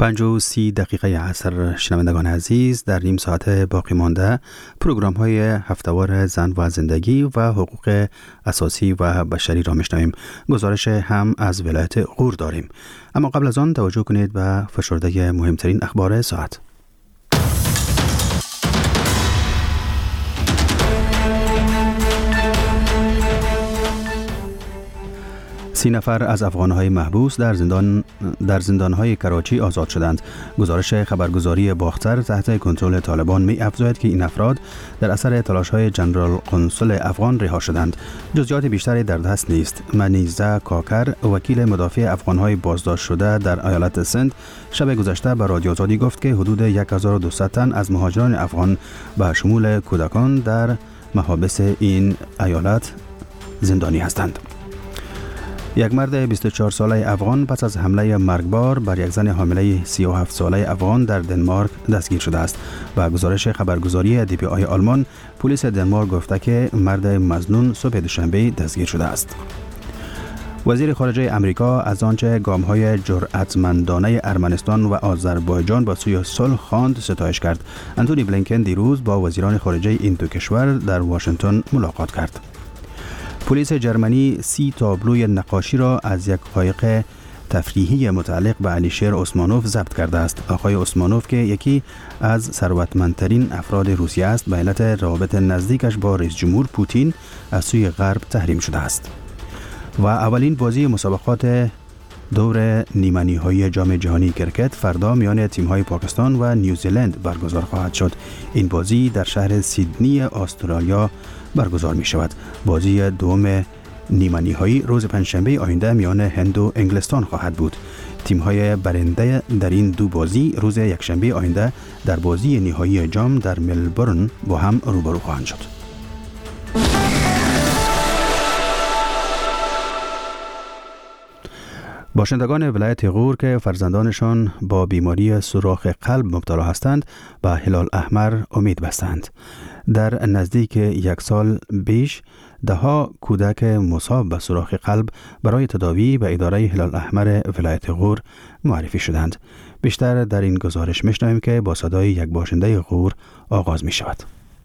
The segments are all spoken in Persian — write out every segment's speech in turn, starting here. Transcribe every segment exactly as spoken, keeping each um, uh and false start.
پنج و سی دقیقه عصر. شنوندگان عزیز، در نیم ساعت باقی مانده پروگرام های هفته‌وار زن و زندگی و حقوق اساسی و بشری را میشنویم. گزارش هم از ولایت غور داریم، اما قبل از آن توجه کنید به فشرده مهمترین اخبار ساعت. سی نفر از افغان‌های محبوس در زندان در زندان‌های کراچی آزاد شدند. گزارش خبرگزاری باختر تحت کنترل طالبان می افزاید که این افراد در اثر تلاش‌های جنرال قنصل افغان رها شدند. جزئیات بیشتری در دست نیست. منیزه کاکر، وکیل مدافع افغان‌های بازداشت شده در ایالت سند، شب گذشته به رادیو آزادی گفت که حدود هزار و دویست تن از مهاجران افغان به شمول کودکان در محابس این ایالت زندانی هستند. یک مرد بیست و چهار ساله افغان پس از حمله مرگبار بر یک زن حامله سی و هفت ساله افغان در دنمارک دستگیر شده است. با گزارش خبرگزاری دی پی آی آلمان، پلیس دنمارک گفته که مرد مظنون صبح دوشنبه دستگیر شده است. وزیر خارجه امریکا از آنچه گام‌های جرأتمندانه ارمنستان و آذربایجان با سوی صلح خواند ستایش کرد. انتونی بلینکن دیروز با وزیران خارجه این دو کشور در واشنگتن ملاقات کرد. پلیس جرمنی سی تابلوی نقاشی را از یک قایق تفریحی متعلق به علیشیر عثمانوف ضبط کرده است. آقای عثمانوف که یکی از ثروتمندترین افراد روسیه است، به علت روابط نزدیکش با رئیس جمهور پوتین از سوی غرب تحریم شده است. و اولین بازی مسابقات دور نیمه‌نهایی جام جهانی کرکت فردا میان تیم‌های پاکستان و نیوزیلند برگزار خواهد شد. این بازی در شهر سیدنی استرالیا برگزار می شود. بازی دوم نیمه نهایی روز پنجشنبه آینده میان هند و انگلستان خواهد بود. تیم‌های برنده در این دو بازی روز یکشنبه آینده در بازی نهایی جام در ملبورن با هم روبرو خواهند شد. باشندگان ولایت غور که فرزندانشان با بیماری سوراخ قلب مبتلا هستند به هلال احمر امید بستند. در نزدیک یک سال پیش دهها کودک مصاب به سوراخ قلب برای تداوی به اداره هلال احمر ولایت غور معرفی شدند. بیشتر در این گزارش میشنویم که با صدای یک باشنده غور آغاز می شود.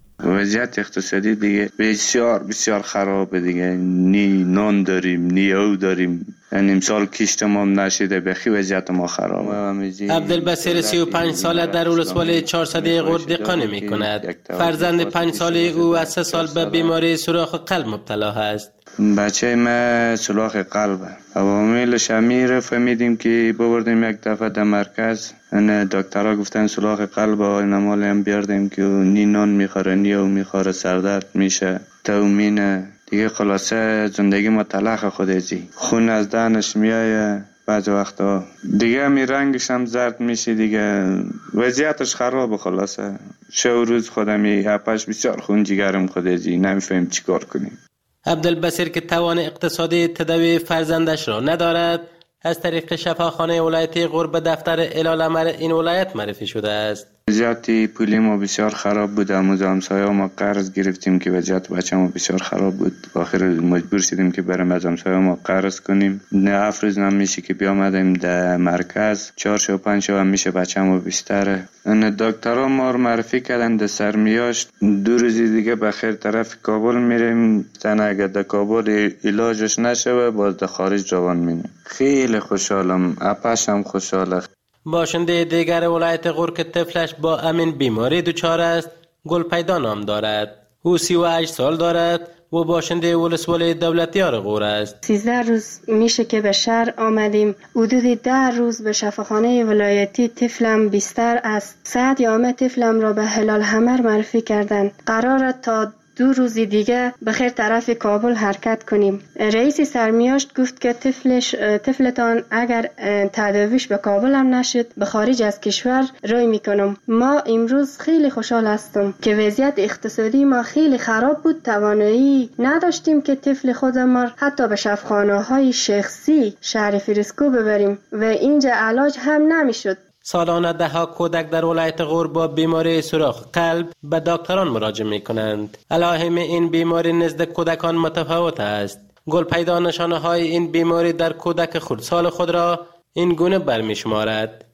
وضعیت اقتصادی دیگه بسیار بسیار خرابه دیگه. نی نان داریم، نی او داریم. یعنی امسال کشتمام نشده، بخی وضعیت ما خرابه. عبدالبصیر سی و پنج ساله در ولسوالی چهارصد غور دقانی می کند. فرزند پنج ساله او از سه سال به بیماری سوراخ قلب مبتلا است. بچه ما سوراخ قلبه. عواملش امیر فهمیدیم که ببردیم یک دفعه در مرکز. نه دکترها گفتن سوراخ قلب و نمال هم بیاردیم که نی نان میخوره نی او میخوره، سردرد میشه، تومینه دیگه. خلاصه زندگی ما تلخ خودزی، خون از دهنش میایه بعض وقتا دیگه، می رنگش هم زرد میشه دیگه. وضعیتش خرابه. خلاصه شو روز خودمی هپش بسیار خون جگرم خودزی، نمیفهم چی کار کنیم. عبدالبصیر که توان اقتصادی تداوی فرزندش را ندارد، از طریق شفاخانه ولایت غور به دفتر هلال احمر این ولایت معرفی شده است. وضعیت پولی ما بسیار خراب بود. امروز همسایه ما قرض گرفتیم که وضعیت بچه ما بسیار خراب بود. آخر مجبور شدیم که بریم از همسایه ما قرض کنیم. نه افروز نمیشه که بیامدیم در مرکز، چهار شو پنج شو هم میشه بچه ما بیشتره. ان دکترها ما رو معرفی کردن در سرمیاشت. دو روز دیگه بخیر طرف کابل میریم. زن اگه در کابل علاجش نشه باز در خارج روان می‌شیم. خیلی خوشحالم، اپش هم خوشحاله. باشنده دیگر ولایت غور که طفلش با امین بیماری دچار است، گلپیدا نام دارد. او سی و هشت سال دارد و باشنده ولسوالی دولتیار غور است. سیزده روز میشه که به شهر آمدیم. حدود ده روز به شفاخانه ولایتی طفلم بیستر است. ساعت یامه طفلم را به هلال احمر معرفی کردند. قراره تا دو روزی دیگه بخیر طرف کابل حرکت کنیم. رئیس سرمیاشت گفت که طفلش طفلتان اگر تداویش به کابل هم نشد به خارج از کشور روی میکنم. ما امروز خیلی خوشحال هستم که وضعیت اقتصادی ما خیلی خراب بود. توانایی نداشتیم که طفل خودمان حتی به شفاخانه های شخصی شهر فریسکو ببریم و اینجا علاج هم نمیشد. سالانه ده ها کودک در ولایت غور با بیماری سوراخ قلب به دکتران مراجعه می کنند. علائم این بیماری نزد کودکان متفاوت است. گل پیدا نشانه های این بیماری در کودک خردسال خود را این گونه برمی شمارد: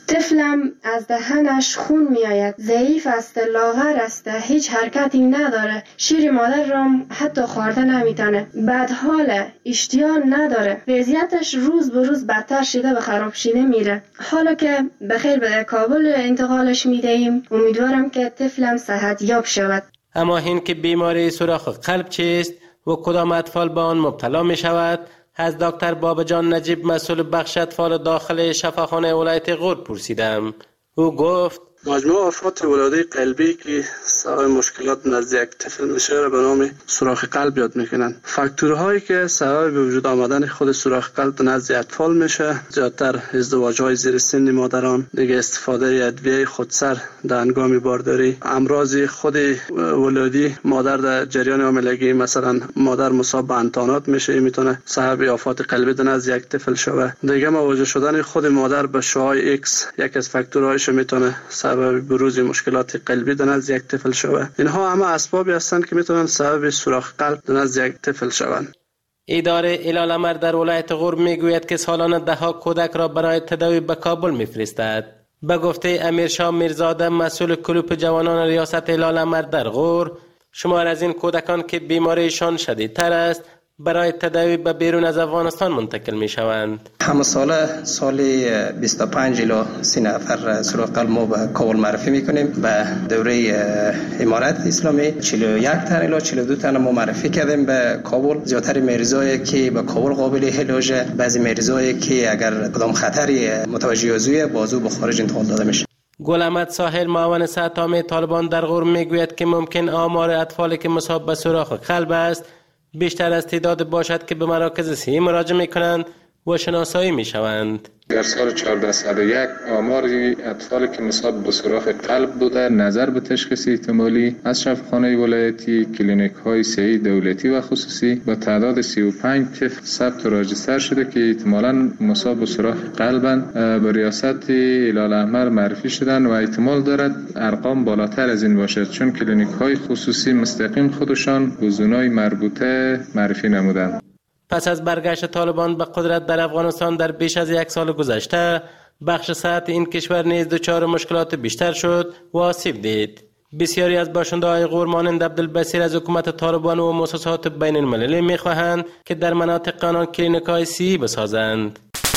طفلم از دهنش خون می آید، ضعیف است، لاغر است، هیچ حرکتی نداره، شیر مادر را حتی خورده نمیتونه، بدحال، اشتها نداره، وضعیتش روز به روز بدتر شده و خراب شده میره. حالا که بخیر به کابل انتقالش میدهیم، امیدوارم که طفلم صحت یاب شود. اما این که بیماری سوراخ قلب چیست و کدام اطفال به آن مبتلا می شود، از دکتر بابجان نجیب مسئول بخش اطفال داخل شفاخانه ولایت غور پرسیدم. او گفت مجموع آفات ولادت قلبی که سبب مشکلات نزد یک طفل میشه را به نام سوراخ قلب یاد میکنن. فاکتورهایی که سبب به وجود آمدن خود سوراخ قلب نزد اطفال میشه، زیادتر ازدواج‌های زیر سن مادران، دیگه استفاده ادویه خودسر در هنگام بارداری، امراض خود ولادی مادر در جریان حاملگی، مثلا مادر مصاب به انتانات میشه، میتونه سبب آفات قلبی نزد یک طفل شوه. دیگه مواجه شدن خود مادر به شعاع ایکس یک از فاکتورهایش میتونه سبب بروز مشکلات قلبی در نزد یک طفل شوه. اینها همه اسبابی هستند که میتونن سبب سوراخ قلب در نزد یک طفل شوند. اداره الالمر در ولایت غور میگوید که سالانه ده ها کودک را برای تداوی به کابل میفرستد. به گفته امیرشاه میرزاده مسئول کلوپ جوانان ریاست الالمر در غور، شمار از این کودکان که بیماریشان شدیدتر است برای تداوی به بیرون از افغانستان منتقل می شوند. همه ساله سالی بیست و پنج الی سی نفر سوراخ قلب ما به کابل معرفی میکنیم. به دوره امارت اسلامی چهل و یک تن الی چهل و دو تن ما معرفی کردیم به کابل. زیاتر مریضایی که به کابل قابل علاج، بعضی مریضایی که اگر کدام خطری متوجه ازوی بازو به خارج انتقال داده میشه. گل احمد ساحل معاون صحت عامه طالبان در غور میگوید که ممکن آمار اطفالی که مصاب به سوراخ قلب است بیشتر از تعداد باشد که به مراکز صحی مراجعه میکنند و شناسایی میشوند. در سال چهارده صد و یک آمار اطفالی که مصاب به سوراخ قلب بوده نظر به تشخیص احتمالی از شفاخانه ولایتی، کلینیک های صحی دولتی و خصوصی با تعداد سی و پنج طفل ثبت و راجستر شده که احتمالاً مصاب به سوراخ قلبند. به ریاست الالمر معرفی شدن و احتمال دارد ارقام بالاتر از این باشد، چون کلینیک های خصوصی مستقیم خودشان به زونای مربوطه معرفی نمودند. پس از برگشت طالبان به قدرت در افغانستان در بیش از یک سال گذشته، بخش صحت این کشور نیز دچار مشکلات بیشتر شد و آسیب دید. بسیاری از باشنده‌های غور مانند عبدالبصیر از حکومت طالبان و مؤسسات بین المللی می‌خواهند که در مناطق آنان کلینیک‌های صحی بسازند.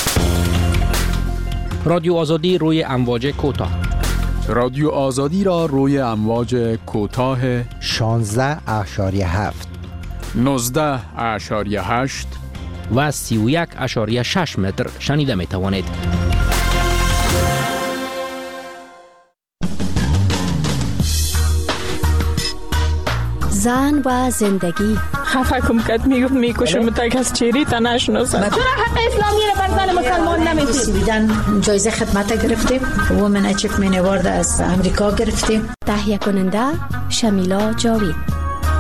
رادیو آزادی روی امواج کوتاه. رادیو آزادی را روی امواج کوتاه شانزده اشاریه هفت، نوزده اشاریه هشت و سی و یک اشاریه شش متر شنیده می توانید. زن و زندگی. خفه کم کد میگفت میکشم تک از چیری تا نشناسم. چرا حق اسلامی رو بر زن مسلمان نمیدید؟ بیدن جایزه خدمت گرفتیم، وومن اچیومنت اوارد از امریکا گرفتیم. تهیه کننده شمیلا جاوید.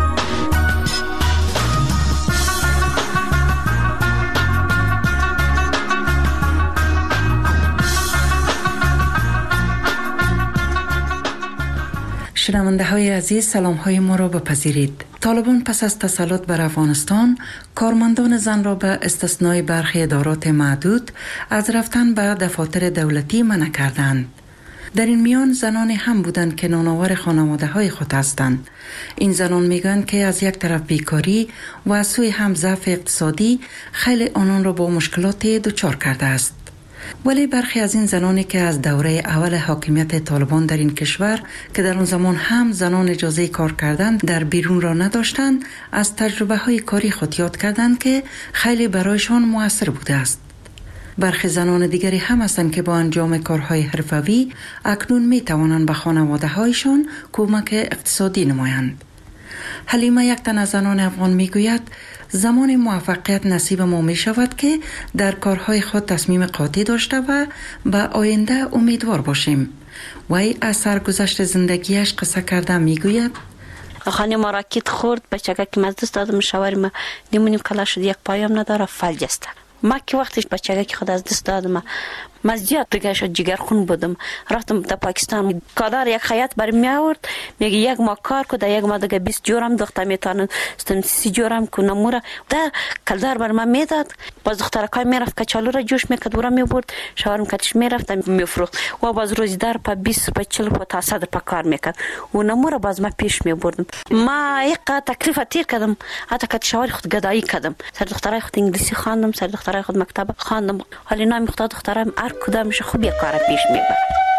شنونده های عزیز، سلام های ما را بپذیرید. طالبان پس از تسلط بر افغانستان کارمندان زن را به استثنای برخی ادارات معدود از رفتن به دفاتر دولتی منع کردند. در این میان زنان هم بودند که نانآور خانواده های خود هستند. این زنان میگویند که از یک طرف بیکاری و از سوی هم ضعف اقتصادی خیلی آنان را با مشکلات دچار کرده است. ولی برخی از این زنانی که از دوره اول حاکمیت طالبان در این کشور که در آن زمان هم زنان اجازه کار کردند در بیرون را نداشتند، از تجربه های کاری خود یاد کردند که خیلی برایشان مؤثر بوده است. برخی زنان دیگری هم هستند که با انجام کارهای حرفوی اکنون می توانند به خانواده هایشان کمک اقتصادی نمایند. حلیمه یک تن از زنان افغان می گوید زمان موفقیت نصیب ما می شود که در کارهای خود تصمیم قاطع داشته و به آینده امیدوار باشیم. وی از سرگذشت زندگیش قصه کرده می گوید خانه ما راکت خورد، بچگه که از دست دادم شوهر ما نیمونیم کلا شد، یک پایم نداره، فلج است. ما که وقتش بچگه که خود از دست دادم من زیاد دیگه شد جگرخون بودم. رفتم تا پاکستان، کادر یک خیاط بر می آورد، میگه یک ما کار کو، در یک ما دیگه بیست جورم دختر میتونن استن سی جورم کو نمورا در کلدار بر من میداد. باز دخترکای میرفت کچالو را جوش میکرد ورا میبرد، شوارم کتش میرفت میفروخت و باز روزدار په بیست په چهل په تا صد په کار میکرد و نمورا باز ما پیش میبردم. ما یک تکلیف تیر کردم، حتی که شوار خود گدایی کردم. سر دخترای خود انگلیسی خواندم، سر دخترای خود مکتب خواندم. حالی نام خود دخترم هر کدامش خوب یک کار پیش میبرد.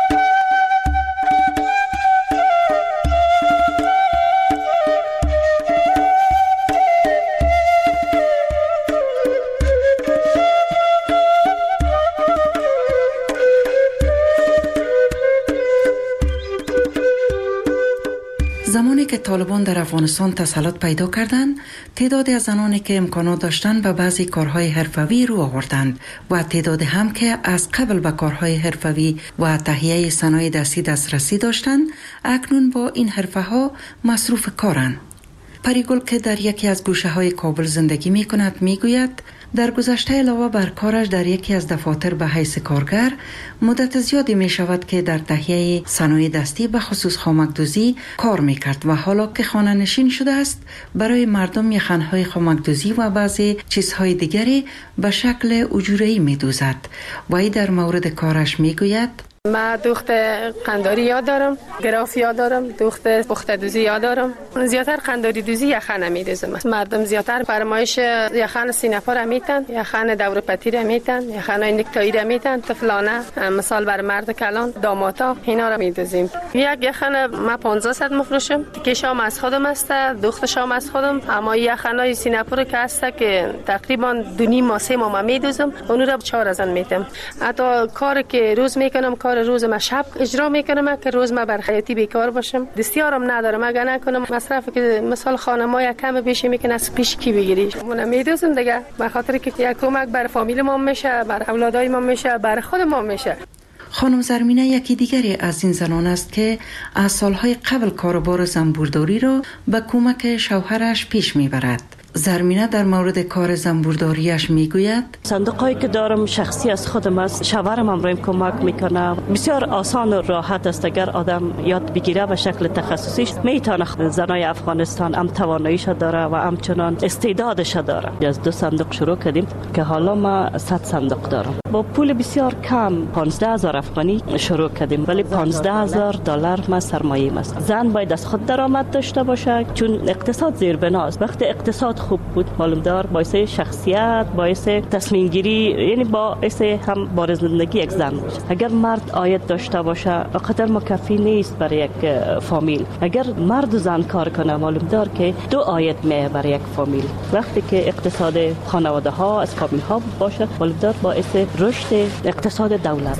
زمانی که طالبان در افغانستان تسلط پیدا کردند، تعدادی از زنانی که امکانات داشتند به بعضی کارهای حرفه‌ای رو آوردند و تعدادی هم که از قبل به کارهای حرفه‌ای و تهیه صنایع دستی دسترسی داشتند، اکنون با این حرفه‌ها مصروف کارند. پریگل که در یکی از گوشه‌های کابل زندگی می‌کند می‌گوید در گذشته علاوه بر کارش در یکی از دفاتر به حیث کارگر، مدت زیادی می شود که در تهیه صنایع دستی به خصوص خامکدوزی کار می کرد و حالا که خانه نشین شده است برای مردم یخنهای خامکدوزی و بعضی چیزهای دیگری به شکل اجوره‌ای می دوزد. و ای در مورد کارش می گوید من دوخت قنداری یاد دارم، گراف یاد دارم، دوخت پخته دوزی یاد دارم. زیاتر قنداری دوزی یخن میدوزم. مردم زیاتر فرمایش یخن سینه‌پا را میتن، یخن دور پتی را میتن، یخن نکتایی را میتن، طفلانه مثال بر مرد کلان، داماتا اینا را میدوزیم. یک یخن ما پانزده صد میفروشم. که شام از خودم است، دوخت شام از خودم، اما یخنای سینه‌پا که است که تقریبا دو نیم ماه سه ماه میدوزم، اون را چهار هزار میتم. حتی کار که روز میکنم کار روز ما شب اجرا میکنم که روز ما بر خیاطی بیکار باشم. دستیارم ندارم، اگه نکنم مصرف که مثال خانم‌ها کم بشه میکنه از پیش کی بگیری. من میدوزم دیگه به خاطر که یک کمک بر فامیل ما میشه، بر اولادای ما میشه، بر خود ما میشه. خانم زرمینه یکی دیگری از این زنان است که از سالهای قبل کاروبار زنبورداری را به کمک شوهرش پیش میبرد. زرمینه در مورد کار زنبورداریش میگوید صندوقایی که دارم شخصی از خودم است، شوهرم هم رایم کمک میکنه. بسیار آسان و راحت است اگر آدم یاد بگیره به شکل تخصصیش میتونه. زنای افغانستان هم تواناییش داره و همچنان استعدادش داره. از دو صندوق شروع کردیم که حالا ما صد صندوق دارم. با پول بسیار کم پانزده هزار افغانی شروع کردیم، ولی پانزده هزار دلار ما سرمایه است. زن باید از خود درآمد داشته باشه چون اقتصاد زیربناست. وقتی اقتصاد خوب بود معلوم دار باعث شخصیت، باعث تصمیم گیری، یعنی باعث هم بار زندگی یک زن باشه. اگر مرد عاید داشته باشه قدر مکفی نیست برای یک فامیل. اگر مرد و زن کار کنه معلوم دار که دو عاید میه برای یک فامیل. وقتی که اقتصاد خانواده ها از فامیل ها باشه معلوم دار باعث رشد اقتصاد دولت.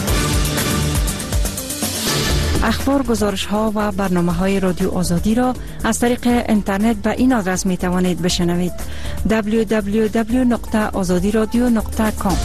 اخبار، گزارش ها و برنامه های رادیو آزادی را از طریق اینترنت به این آدرس می توانید بشنوید: دبلیو دبلیو دبلیو نقطه آزادی رادیو نقطه کام.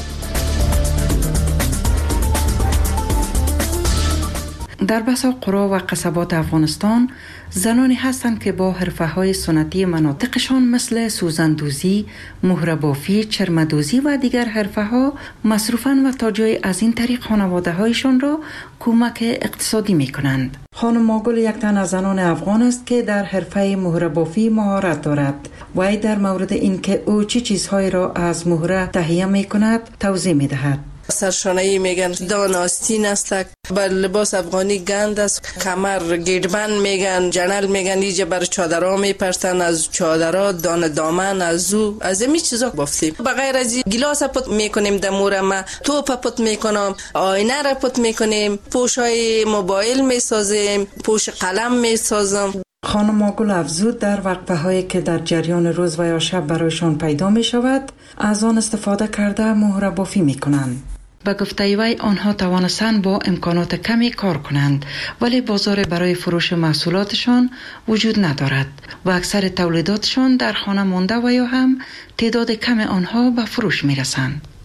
در بسا قرا و قصبات افغانستان زنانی هستند که با حرفه‌های سنتی مناطقشان مثل سوزندوزی، مهره‌بافی، چرمدوزی و دیگر حرفه‌ها مصروفند و تا جای از این طریق خانواده‌هایشان را کمک اقتصادی می‌کنند. خانم ماگل یک تن از زنان افغان است که در حرفه مهره‌بافی مهارت دارد و ای در مورد اینکه او چه چیزهایی را از مهره تهیه می‌کند توضیح می‌دهد. سرشانه‌ای میگن، دان آستین است، بر لباس افغانی گند است، کمر گیربند میگن، جنل میگن، اینجا بر چادرها میپرسن، از چادرها دان دامن از او از این چیزا بافتیم. بغیر از این گلاس پت میکنیم دمور ما، توپ پت میکنم، آینه را پت میکنیم، پوشای موبایل میسازیم، پوش قلم میسازم. خانم ماگل افزود در وقفه هایی که در جریان روز و یا شب برایشان پیدا می شود از آن استفاده کرده مهره بافی می کنند. به گفته وی آنها توانستند با امکانات کمی کار کنند ولی بازار برای فروش محصولاتشان وجود ندارد و اکثر تولیداتشان در خانه مانده و یا هم تعداد کم آنها به فروش می رسند.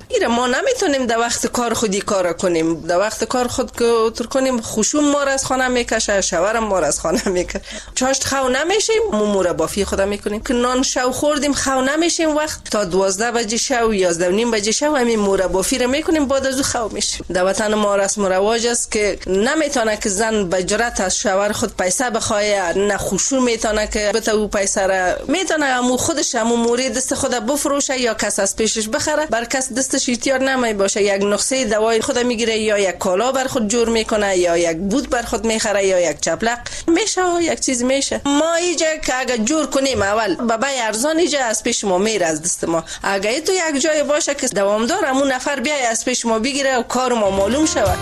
ایره ما نمیتونیم در وقت کار خودی کار کنیم. در وقت کار خود که کنیم خوشوم ما را از خانه میکشه، شوهرم ما را از خانه میکشه. چاشت خو نمیشیم، مورا بافی خود میکنیم که نان شو خوردیم خو نمیشیم، وقت تا دوازده بجه شو یازده و نیم بجه شو همین مورا بافی را میکنیم، بعد از خو میشیم. در وطن ما رسم و رواج است که نمیتونه که زن به جرأت از شوهر خود پیسه بخواه، نه خوشو میتونه که بته او پیسه را میتونه همو خودش همو موری دست خود بفروشه یا کس از پیشش بخره، بر کس دستش احتیاج نمی باشه. یک نسخه دوای خود میگیره یا یک کالا بر خود جور میکنه یا یک بود بر خود میخره یا یک چپلق میشه و یک چیز میشه. ما اینجا که اگه جور کنیم اول بابا ارزان اینجا از پیش ما میره از دست ما. اگه تو یک جای باشه که دوامدار همون نفر بیای از پیش ما بگیره و کار ما معلوم شود.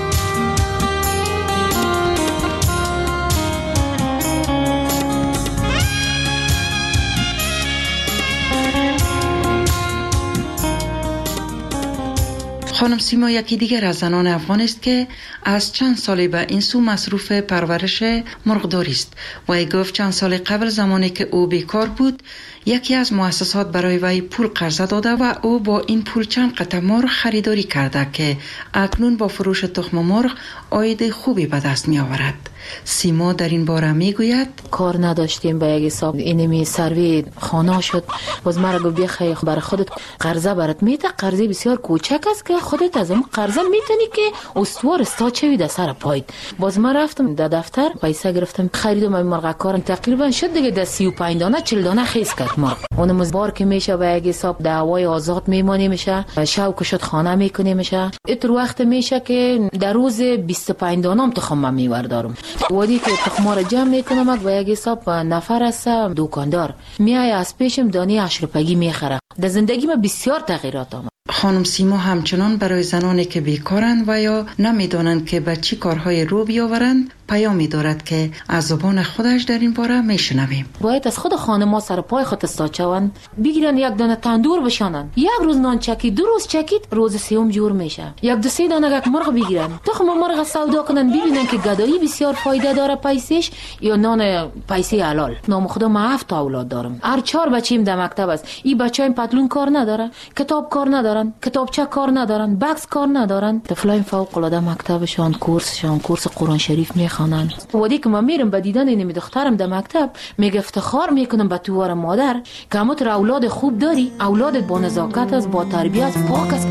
خانم سیما یکی دیگر از زنان افغان است که از چند سال به این سو مصروف پرورش مرغداری است. وی گفت چند سال قبل زمانی که او بیکار بود یکی از مؤسسات برای وی پول قرض داده و او با این پول چند قطع مرغ خریداری کرده که اکنون با فروش تخم مرغ عاید خوبی به دست می آورد. سیما در این باره می گوید کار نداشتیم به یک حساب اینمی سروی خانه شد، باز مرا گفت بخی برای خودت قرضه برات میده، قرضه بسیار کوچک است که خودت از اون قرضه میتونی که استوار استا چوی در سر پایت. باز من رفتم در دفتر پیسه گرفتم خریدم این مرغ کارم تقریبا شد دیگه در سی و پنج دانه چهل دانه خیس کرد مرغ. اون مزبار که میشه به یک حساب دعوای آزاد میمونی میشه، شوق شد خانه میکنی میشه. اتر وقت میشه که در روز بیست و پنج دانه تخم میوردارم. وادی که تخم را جمع میکنم و یک حساب نفر است دکاندار میای از پیشم دانه اشرپگی میخره. در زندگی ما بسیار تغییرات آمد. خانم سیما همچنان برای زنانی که بیکارند و یا نمیدانند که به چی کارهای رو بیاورند پیامی دارد که از زبان خودش در این باره میشنویم. باید از خود خانم‌ها سر پای خود استاچوند، بگیرن یک دانه تندور بشانن، یک روز نان چکید، دو روز چکید، روز سوم جور میشه. یک دو سه دانه یک مرغ بگیرن، تخم مرغ سودا کنن، ببینن که گدایی بسیار فایده داره پیسش یا نان پیسه حلال. نام خدا ما هفت اولاد دارم، هر چهار بچه‌ام در مکتب است. این بچه‌ام پتلون کار نداره، کتاب کار ندارن، کتابچه کار ندارن، بکس کار ندارن. طفلای فوق العاده مکتبشان کورسشان کورس قرآن شریف می خوانن. وقتی که من میرم به دیدن این دخترم در مکتب میگه افتخار میکنم به توار مادر که همت اولاد خوب داری، اولادت با نزاکت است، با تربیت پاک است.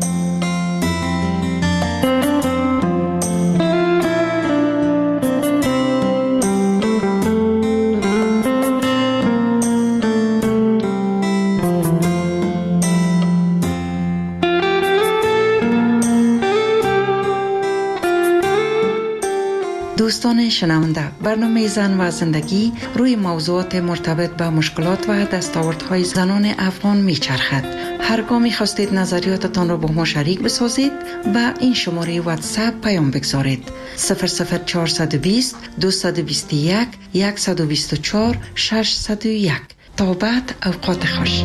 دوستان شنونده، برنامه زن و زندگی روی موضوعات مرتبط به مشکلات و دستاوردهای زنان افغان میچرخد. هرگاه میخواستید نظریاتتان را با ما شریک بسازید به این شماره واتساپ پیام بگذارید: صفر صفر چهارصد و بیست دویست و بیست و یک صد و بیست و چهار ششصد و یک. تا بعد اوقات خوش.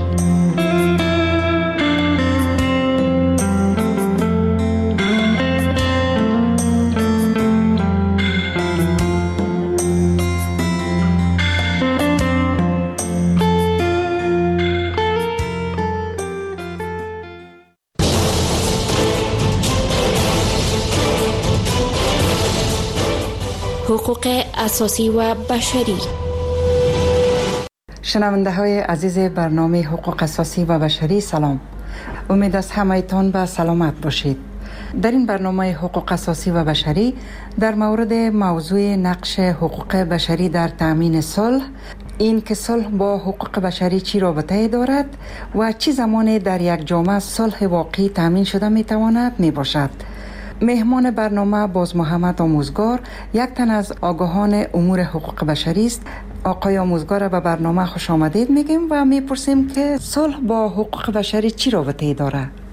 حقوق اساسی و بشری. شنونده های عزیز برنامه حقوق اساسی و بشری، سلام. امید است همه‌تان به سلامت باشید. در این برنامه حقوق اساسی و بشری در مورد موضوع نقش حقوق بشری در تأمین صلح، این که صلح با حقوق بشری چی رابطه دارد و چی زمانی در یک جامعه صلح واقعی تأمین شده می تواند می باشد. مهمان برنامه باز محمد آموزگار، یک تن از آگاهان امور حقوق بشری است. آقای آموزگار به برنامه خوش آمدید میگیم و میپرسیم که صلح با حقوق بشری چی رابطه داره؟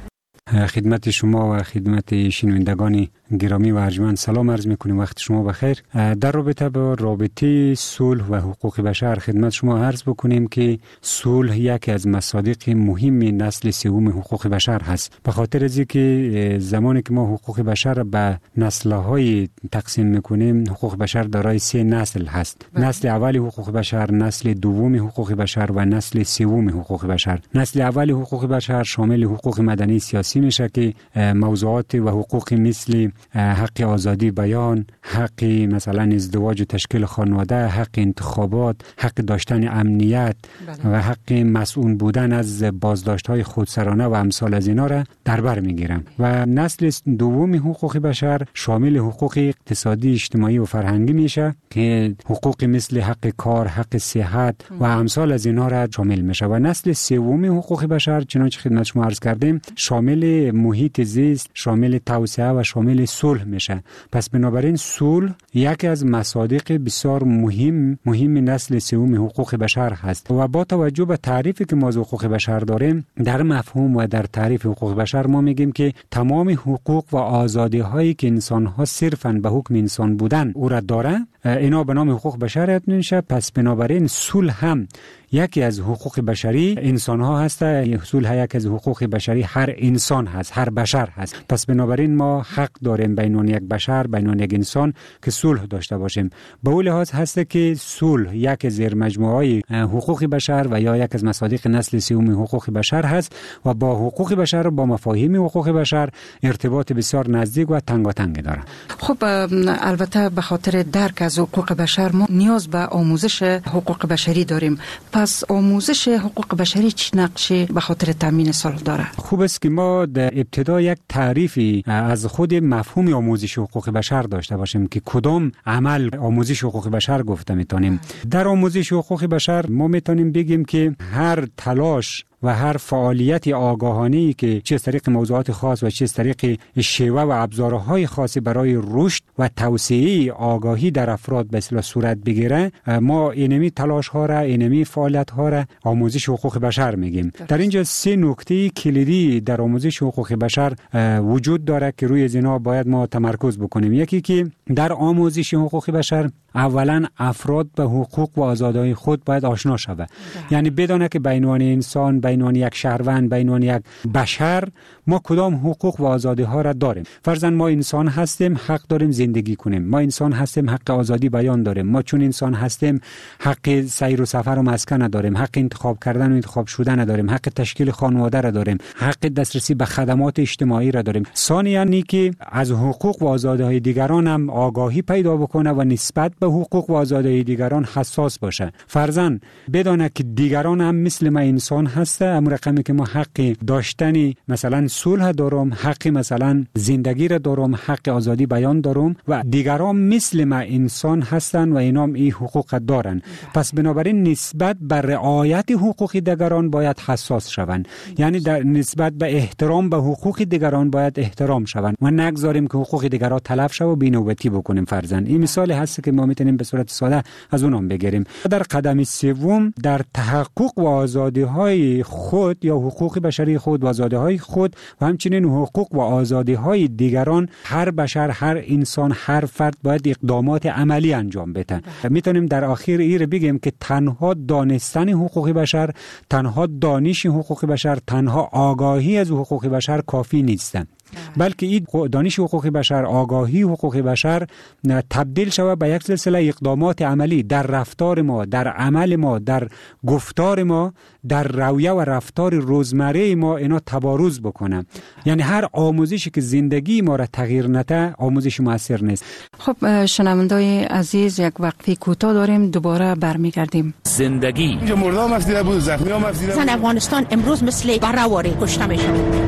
خدمت شما و خدمت شنوندگان گرامی و ارجمند سلام عرض می‌کنیم. وقت شما بخیر. در رابطه با رابطه صلح و حقوق بشر خدمت شما عرض بکنیم که صلح یکی از مصادیق مهم نسل سوم حقوق بشر هست. به خاطر از اینکه زمانی که ما حقوق بشر به نسل‌های تقسیم می‌کنیم، حقوق بشر دارای سه نسل هست. بله. نسل اول حقوق بشر، نسل دوم حقوق بشر و نسل سوم حقوق بشر. نسل اول حقوق بشر شامل حقوق مدنی سیاسی میشه که موضوعات و حقوق مثل حق آزادی بیان، حق مثلا ازدواج و تشکیل خانواده، حق انتخابات، حق داشتن امنیت بله. و حق مسئول بودن از بازداشت‌های خودسرانه و امثال از اینا را در بر میگیرم. و نسل دوم حقوق بشر شامل حقوق اقتصادی، اجتماعی و فرهنگی میشه که حقوق مثل حق کار، حق صحت و امثال از اینا را شامل میشه. و نسل سوم حقوق بشر چنانچه خدمت شما عرض کردیم شامل محیط زیست، شامل توسعه و شامل صلح میشه. پس بنابراین صلح یکی از مصادیق بسیار مهم مهم نسل سوم حقوق بشر هست. و با توجه به تعریفی که ما از حقوق بشر داریم، در مفهوم و در تعریف حقوق بشر ما میگیم که تمام حقوق و آزادی هایی که انسان ها صرفاً به حکم انسان بودن او را داره، اینا به نام حقوق بشر میشه. پس بنابراین صلح هم یکی از حقوق بشری انسان ها هست. صلح یکی از حقوق بشری هر انسان هست، هر بشر هست. پس بنابراین ما حق داریم بین یک بشر، بین یک انسان که صلح داشته باشیم. به اون لحاظ هست که صلح یک زیر مجموعه حقوق بشر و یا یک از مصادیق نسل سوم حقوق بشر هست و با حقوق بشر، با مفاهیم حقوق بشر ارتباط بسیار نزدیک و تنگاتنگ داره. خب البته به خاطر درک از حقوق بشر ما نیاز به آموزش حقوق بشری داریم. پس آموزش حقوق بشری چه نقشی به خاطر تامین صلح داره؟ خوب است که ما در ابتدا یک تعریفی از خود مفهوم آموزش حقوق بشر داشته باشیم که کدام عمل آموزش حقوق بشر گفته میتونیم. در آموزش حقوق بشر ما میتونیم بگیم که هر تلاش و هر فعالیت آگاهانه‌ای که چه از طریق موضوعات خاص و چه از طریق شیوه و ابزارهای خاصی برای رشد و توسعه آگاهی در افراد به اصطلاح صورت بگیره، ما اینمی تلاش ها را، اینمی فعالیت ها را آموزش حقوق بشر میگیم. در اینجا سه نکته کلیدی در آموزش حقوق بشر وجود داره که روی اینا باید ما تمرکز بکنیم. یکی که در آموزش حقوق بشر اولا افراد به حقوق و آزادی‌های خود باید آشنا شود. یعنی بدونه که بین انسان، بین یک شهروند، بین یک بشر ما کدام حقوق و آزادی‌ها را داریم. فرضاً ما انسان هستیم، حق داریم زندگی کنیم. ما انسان هستیم، حق آزادی بیان داریم. ما چون انسان هستیم حق سیر و سفر و مسکن داریم، حق انتخاب کردن و انتخاب شدن داریم، حق تشکیل خانواده را داریم، حق دسترسی به خدمات اجتماعی را داریم. ثانیاً که از حقوق و آزادی‌های دیگران هم آگاهی پیدا بکنه و نسبت به حقوق و آزادی دیگران حساس باشه. فرضاً بدانه که دیگران هم مثل ما انسان هسته، امر رقمی که ما حق داشتنی مثلا صلح دارم، حق مثلا زندگی را دارم، حق آزادی بیان دارم و دیگران مثل ما انسان هستن و اینا هم این حقوق دارن. پس بنابراین نسبت به رعایت حقوق دیگران باید حساس شوند. یعنی در نسبت به احترام به حقوق دیگران باید احترام شوند و نگذاریم که حقوق دیگران تلف شه و بی‌نوبتی بکنیم. فرضاً این مثال هست که ما میتونیم به صورت ساده از اونم بگیریم. در قدم سوم در تحقق و آزادی‌های خود یا حقوق بشری خود و آزادی‌های خود و همچنین حقوق و آزادی‌های دیگران هر بشر، هر انسان، هر فرد باید اقدامات عملی انجام بده. میتونیم در آخر این بگیم که تنها دانستن حقوق بشر، تنها دانش حقوق بشر، تنها آگاهی از حقوق بشر کافی نیست. بلکه این دانش حقوق بشر، آگاهی حقوق بشر تبدیل شود به یک سلسله اقدامات عملی در رفتار ما، در عمل ما، در گفتار ما، در رویه و رفتار روزمره ما اینا تبارز بکنه. یعنی هر آموزشی که زندگی ما را تغییر نده آموزش مؤثر نیست. خب شنوندای عزیز یک وقفه کوتاه داریم، دوباره برمیگردیم. زندگی اینجا مردم مفدیده بود، زخمی ها مفدیده بود. زن افغانستان امروز مثل برآوری کشته میشه.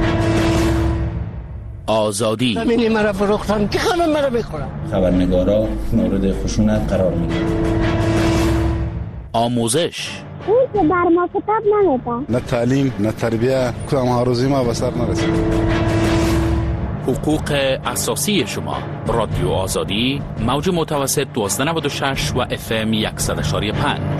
آزادی زمینی مرا فروختن که خانم مرا بخورم. خبرنگارا مورد خشونت قرار میگیرن. آموزش اون که بر ما کتاب نمیده. نه تعلیم نه تربیه، کدام هاروزی ما به سر نرسید. حقوق اساسی شما. رادیو آزادی موج متوسط دویست و نود و شش و اف ام صد و شش و پنج.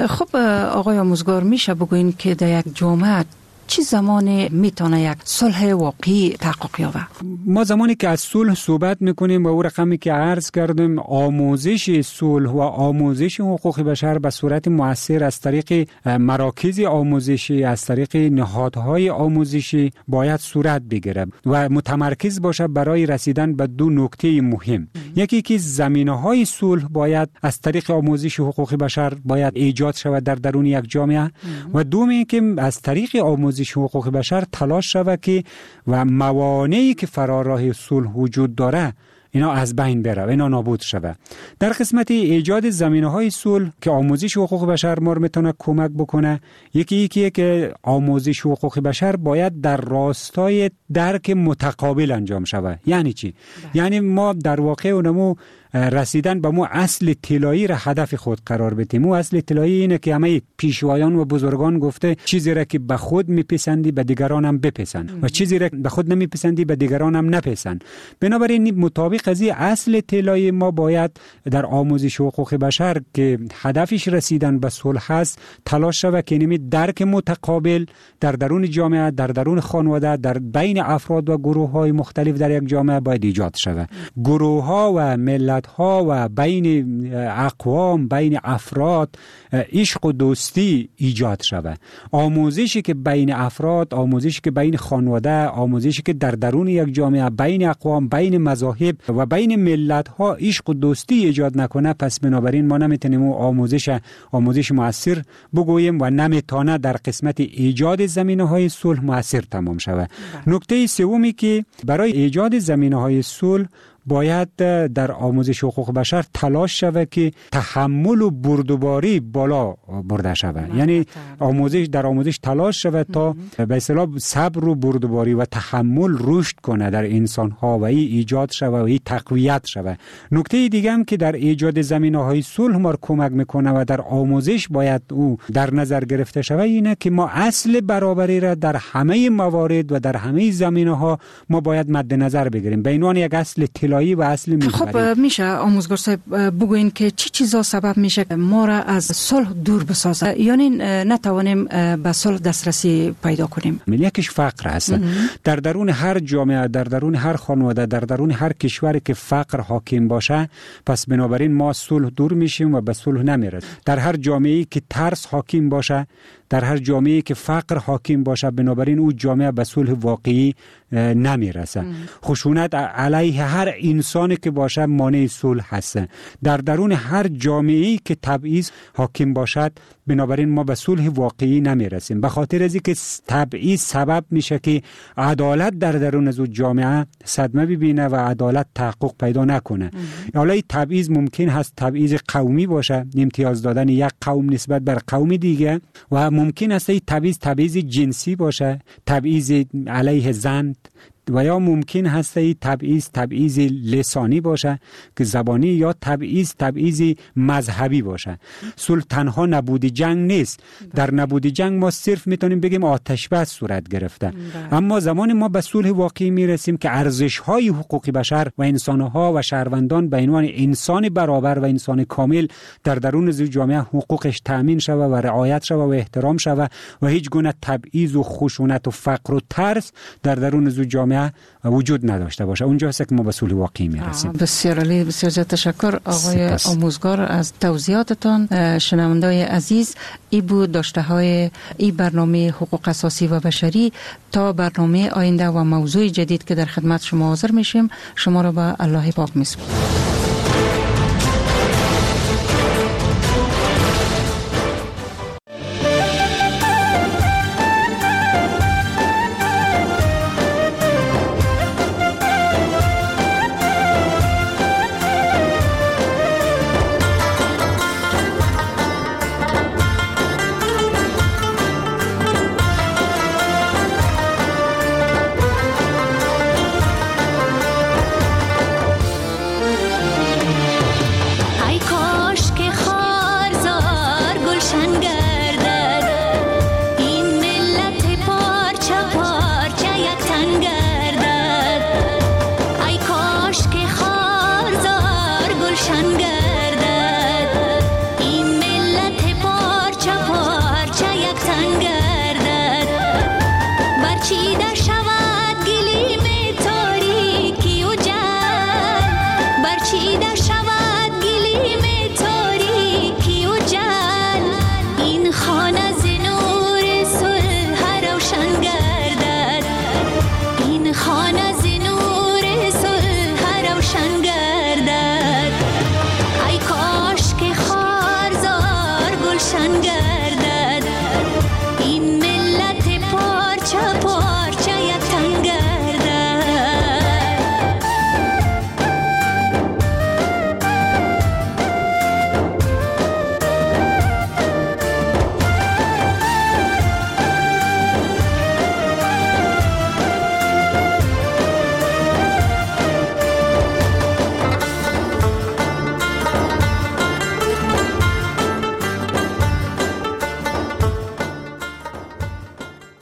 خب آقای آموزگار، میشه بگوین که در یک جامعه چه زمانی میتونه یک صلح واقعی تحقق یابه؟ ما زمانی که از صلح صحبت میکنیم و او رقمی که عرض کردیم، آموزش صلح و آموزش حقوق بشر به صورت مؤثر از طریق مراکز آموزشی، از طریق نهادهای آموزشی باید صورت بگیره و متمرکز باشه برای رسیدن به دو نکته مهم. یکی که زمینه‌های صلح باید از طریق آموزش حقوق بشر باید ایجاد شود در درون یک جامعه و دومی که از طریق آموزش حقوق بشر تلاش شود که و موانعی که فرار راه صلح وجود داره اینا از بین بره و اینا نابود شود. در قسمت ایجاد زمینه‌های صلح که آموزش حقوق بشر ما میتونه کمک بکنه، یکی یکی که آموزش حقوق بشر باید در راستای درک متقابل انجام شود. یعنی چی؟ ده. یعنی ما در واقع اونمو رسیدن به مو اصل طلایی را هدف خود قرار بدیم. مو اصل طلایی اینه که همه پیشوایان و بزرگان گفته چیزی را که به خود میپسندی به دیگران هم بپسند و چیزی را به خود نمیپسندی به دیگران هم نپسند. بنابراین مطابق از این اصل طلایی ما باید در آموزش حقوق بشر که هدفش رسیدن به صلح است تلاش شود که نمی درک متقابل در درون جامعه، در درون خانواده، در بین افراد و گروه های مختلف در یک جامعه باید ایجاد شود. گروه ها و ملت ها و بین اقوام، بین افراد عشق و دوستی ایجاد شود. آموزشی که بین افراد، آموزشی که بین خانواده، آموزشی که در درون یک جامعه بین اقوام، بین مذاهب و بین ملت ها عشق و دوستی ایجاد نکنه، پس بنابراین ما نمیتونیم اون آموزش آموزش مؤثر بگوییم و نمیتونه در قسمت ایجاد زمینه‌های صلح مؤثر تمام شود. نکته سومی که برای ایجاد زمینه‌های صلح باید در آموزش حقوق بشر تلاش شود که تحمل و بردباری بالا برده شود. یعنی آموزش در آموزش تلاش شود تا به اصطلاح صبر و بردباری و تحمل رشد کنه در انسان ها و ای ایجاد شود و ای تقویت شود. نکته دیگه هم که در ایجاد زمینه‌های صلح ما کمک میکنه و در آموزش باید او در نظر گرفته شود اینه که ما اصل برابری را در همه موارد و در همه زمینه‌ها ما باید مد نظر بگیریم. به عنوان یک اصل و اصل خب میشه آموزگار صاحب بگوین که چی چیزا سبب میشه ما را از صلح دور بسازه، یعنی نتوانیم به صلح دسترسی پیدا کنیم؟ یکیش فقر هست. در درون هر جامعه، در درون هر خانواده، در درون هر کشوری که فقر حاکم باشه، پس بنابراین ما صلح دور میشیم و به صلح نمیرسیم. در هر جامعه‌ای که ترس حاکم باشه، در هر جامعه‌ای که فقر حاکم باشه، بنابراین او جامعه به صلح واقعی نمیرسه. خشونت علیه هر انسانی که باشه مانع صلح هست. در درون هر جامعه‌ای که تبعیض حاکم باشد، بنابراین ما به صلح واقعی نمیرسیم. به خاطر از اینکه تبعیض سبب میشه که عدالت در درون از جامعه صدمه ببینه و عدالت تحقق پیدا نکنه. حالا این تبعیض ممکن هست تبعیض قومی باشه، امتیاز دادن یک قوم نسبت بر قوم دیگه، و ممکن است این تبعیض تبعیض جنسی باشه، تبعیض علیه زن، و یا ممکن هست این تبعیض تبعیض لسانی باشه که زبانی، یا تبعیض تبعیض مذهبی باشه. صلح تنها نبود جنگ نیست. در نبود جنگ ما صرف میتونیم بگیم آتش بس صورت گرفته. اما زمان ما به صلح واقعی میرسیم که ارزش‌های حقوق بشر و انسان‌ها و شهروندان به عنوان انسان برابر و انسان کامل در درون جامعه حقوقش تأمین شود و رعایت شود و احترام شود و هیچ گونه تبعیض و خشونت و فقر و ترس در درون جامعه وجود نداشته باشه. اونجا هست که ما به صلح واقعی میرسیم. بسیار عالی، بسیار زیاد تشکر آقای سپس. آموزگار از توضیحاتتان. شنوندای عزیز، ای بود داشته های ای برنامه حقوق اساسی و بشری. تا برنامه آینده و موضوع جدید که در خدمت شما حاضر میشیم، شما را به الله پاک میسپارم.